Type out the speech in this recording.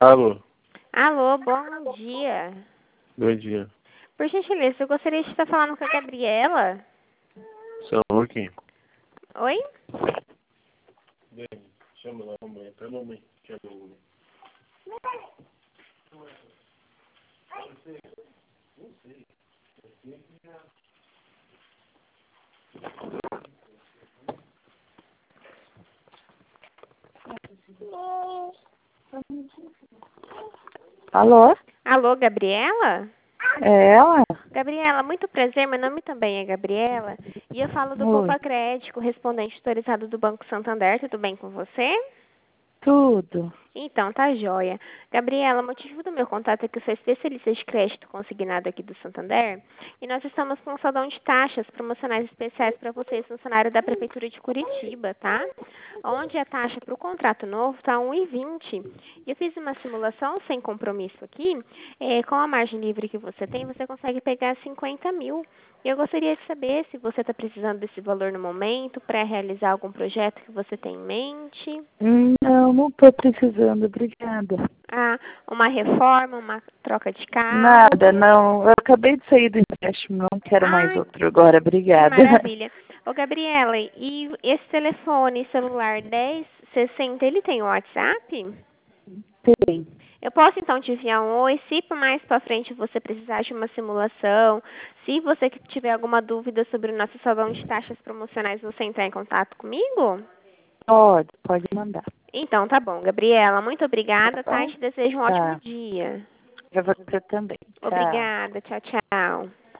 Alô, Alô, bom dia. bom dia. Por gentileza, eu gostaria de estar falando com a Gabriela. Só um pouquinho. Oi? Chama lá a mamãe, até a mamãe. Chama a mamãe. Alô? Alô, Gabriela? É ela? Gabriela, muito prazer. Meu nome também é Gabriela. E eu falo do Oi. Poupa Crédito, correspondente autorizado do Banco Santander. Tudo bem com você? Tudo. Então, tá joia. Gabriela, o motivo do meu contato é que eu sou especialista de crédito consignado aqui do Santander e nós estamos com um salão de taxas promocionais especiais para vocês, funcionários da Prefeitura de Curitiba, tá? Onde a taxa para o contrato novo está 1,20. E eu fiz uma simulação sem compromisso aqui. Com a margem livre que você tem, você consegue pegar 50 mil. E eu gostaria de saber se você está precisando desse valor no momento para realizar algum projeto que você tem em mente. Não estou precisando, obrigada. Ah, uma reforma, uma troca de carro. Nada, não. Eu acabei de sair do empréstimo, não quero mais Ai, outro agora, que obrigada. maravilha. Ô, Gabriela, e esse telefone celular 1060, ele tem WhatsApp? Tem. Eu posso então te enviar um oi, se por mais para frente você precisar de uma simulação, se você tiver alguma dúvida sobre o nosso salão de taxas promocionais, você entrar em contato comigo? Pode mandar. Então, tá bom, Gabriela, muito obrigada, tá? E te desejo um ótimo Tá. dia. Pra você também. Tchau. Obrigada, tchau, tchau.